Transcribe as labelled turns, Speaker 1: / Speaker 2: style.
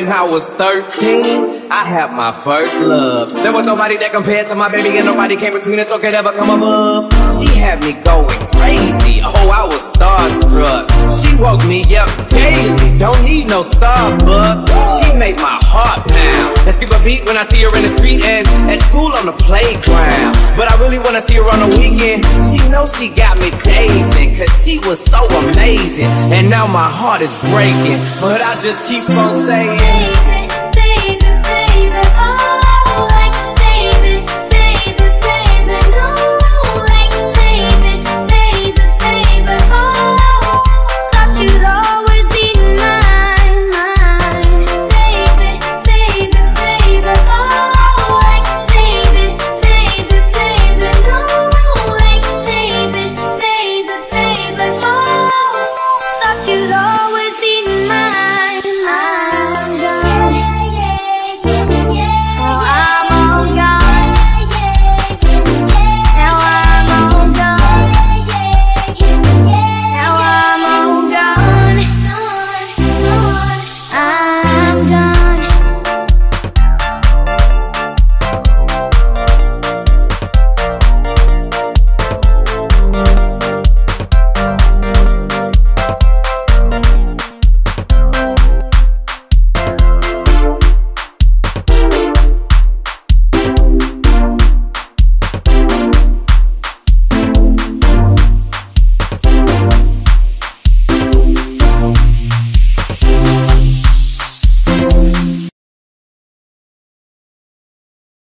Speaker 1: when I was 13, I had my first love. There was nobody that compared to my baby, and nobody came between us or could ever come above. She had me going crazy, oh, I was starstruck. She woke me up daily, don't need no Starbucks. She made my heart pound and skip a beat when I see her in the street and at school on the playground. But I really wanna see her on the weekend. She knows she got me dazing, cause she was so amazing. And now my heart is breaking, but I just keep on saying